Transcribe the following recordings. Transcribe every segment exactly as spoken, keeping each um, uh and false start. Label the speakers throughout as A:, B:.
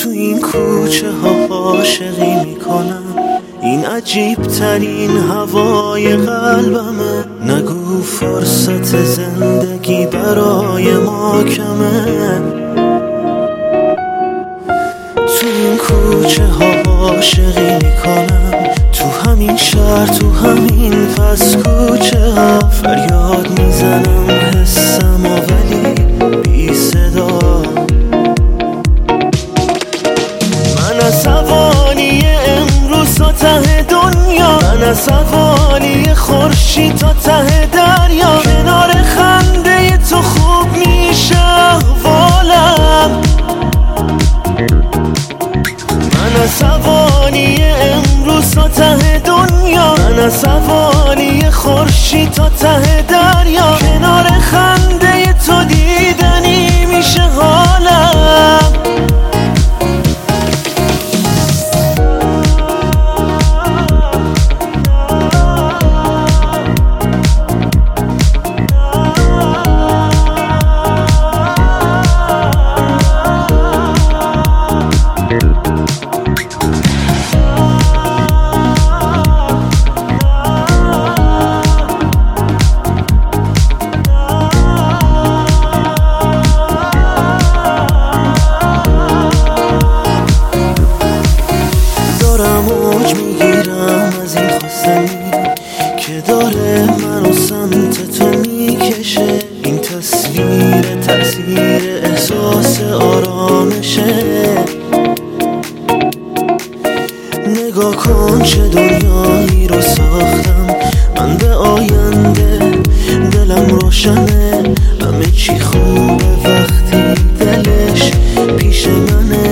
A: تو این کوچه ها عاشقی میکنم، این عجیب ترین هوای قلبمه. نگو فرصت زندگی برای ما کمه، تو این کوچه ها عاشقی میکنم، تو همین شهر تو همین پس کوچه ها فریاد میزنم حسم و ولی بی صدا. من عصبانی امروز تا ته دنیا، من عصبانی خورشید تا ته دریا، کنار خنده تو خوب میشه احوالم. من عصبانی امروز تا ته دنیا، من عصبانی خورشید تا ته دریا، کنار خنده تو دیدنی میشه حالم. موج میگیرم از این خواستنی که داره منو سمت تو میکشه، این تصویر تأثیر احساس آرامشه. نگاه کن چه دنیایی رو ساختم من، به آینده دلم روشنه، همه چی خوبه وقتی دلش پیش منه.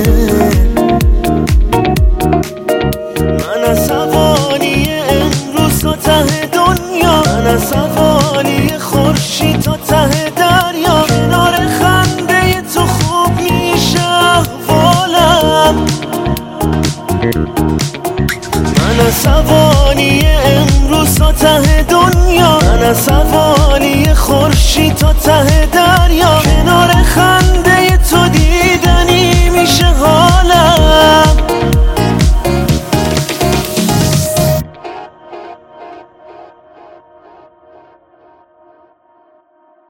A: من عصبانی امروز تا ته دنیا، من عصبانی خورشید تا ته دریا، کنار خنده تو خوب میشه احوالم. من عصبانی امروز تا ته دنیا، من عصبانی خورشید تا ته دریا، کنار